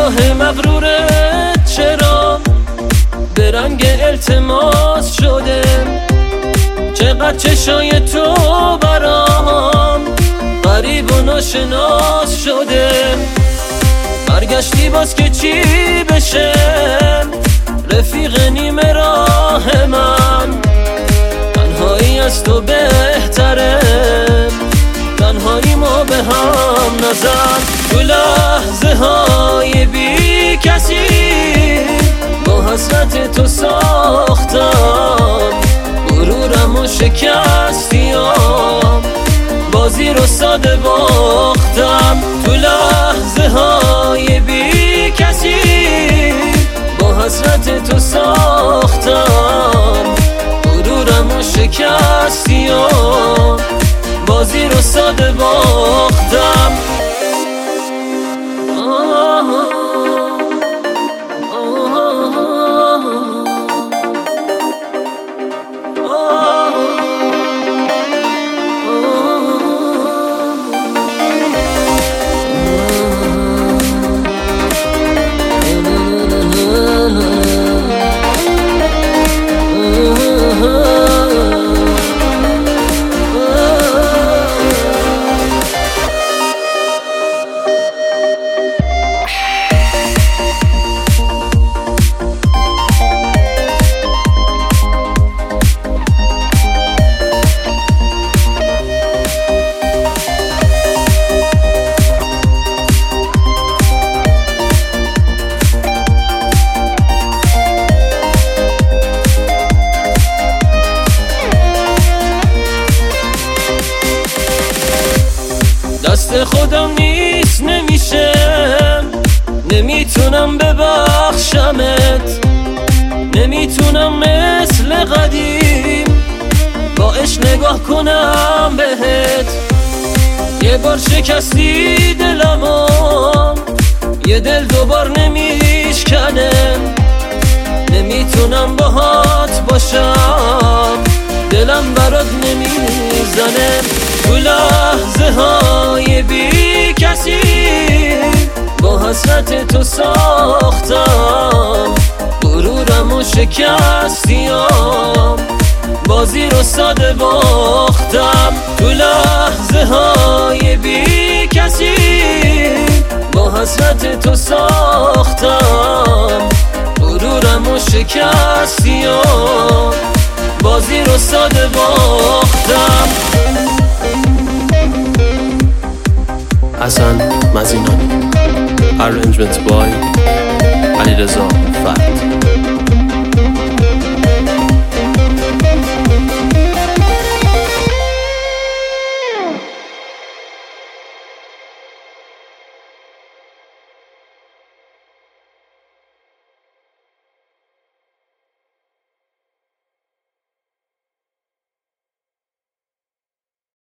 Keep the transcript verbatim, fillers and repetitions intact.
نگاه مغرورت چرا به رنگ التماس شده؟ چقدر چشای تو برام غریب و ناشناس شده. برگشتی باز که چی بشه رفیق نیمه راه من؟ تنهایی از تو بهتره، تنهایی ما به هم نزن. تو لحظه های بی کسی با حسرت تو ساختم، غرورم و شکستیم، بازی رو ساده باختم. تو لحظه های بی کسی با حسرت تو ساختم، غرورم و شکستیم، بازی رو ساده باختم. دست خودم نیست نمیشه، نمیتونم ببخشمت، نمیتونم مثل قدیم با عشق نگاه کنم بهت. یه بار شکستی دلمو، یه دل دوبار نمیشکنه، نمیتونم باهات باشم، دلم برات نمیزنه. تو لحظه های بی کسی با حسرت تو ساختم، غرورم و شکستیم، بازی رو ساده باختم. تو لحظه های بی کسی با حسرت تو ساختم، غرورم و شکستیم، بازی رو ساده باختم. Hassan Mazinani. Arrangements by Ali Reza Fat.